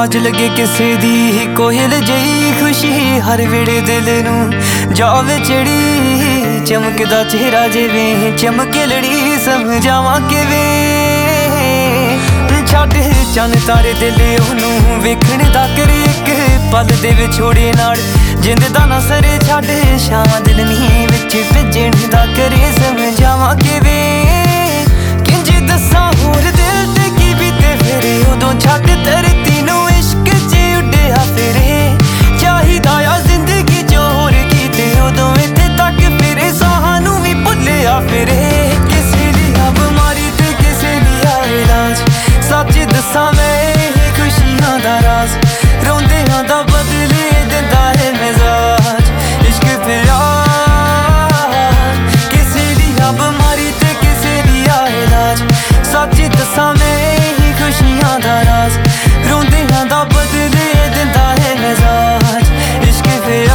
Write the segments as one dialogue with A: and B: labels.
A: आवाज लगे किसे दी कोयल जई खुशी हर वेड़े दिल नू जावे चढ़ी चमकदा चेहरा जिवें चमके लड़ी समझावां किवें छड्ड चन तारे दिल ओनू वेखण दा करे इक पल दे विछोड़े नाल जिंद दा ना सरे छड्ड शां दिल नी विच भजण दा करे समझावां किवें किंज दस्सां होर दिल ते की बीते फिरे उदों छड्ड धरती नू इश्क च उड्डिया फिरे चाहिदा आ जिंदगी च होर कीते उदों इत्थे तक फिरे साहां नू भी भुल्लिया फिरे किसे लिया बमारी ते किसे लिया इलाज सच दस्सां मैं खुशियां दा राज रोंदियां दा बदले दिंदा है मिजाज इश्क प्यार किसे लिया बमारी ते किसे लिया इलाज सच दस्सां मैं खुशियां दा राज रोंदियां दा बदले दिंदा है मिजाज इश्क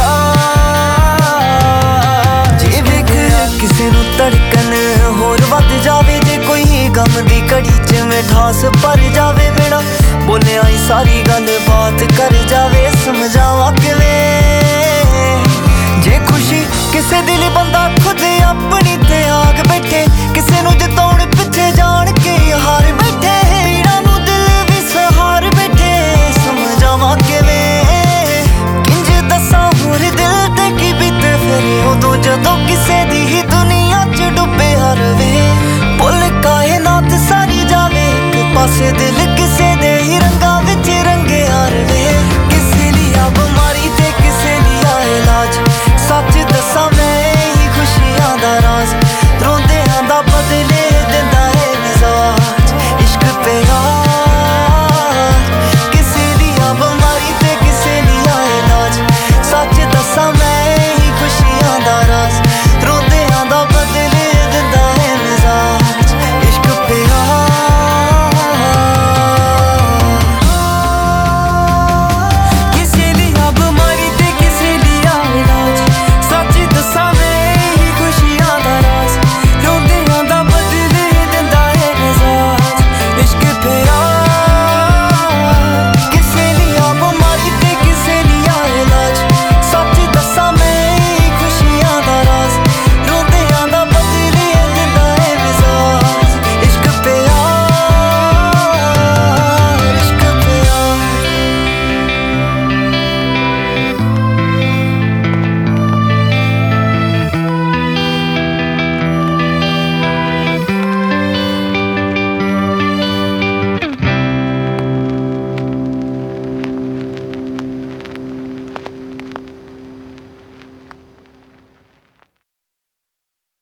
A: प्यार जे वेख किसे नू धड़कन होर वध जावे जे कोई गम दी घड़ी च मिठास भर जावे बिना बोले आई सारी गल बात कर जावे समझावां किवें जे खुशी किसे दिल बंदा खुद अपनी ते आग बैठे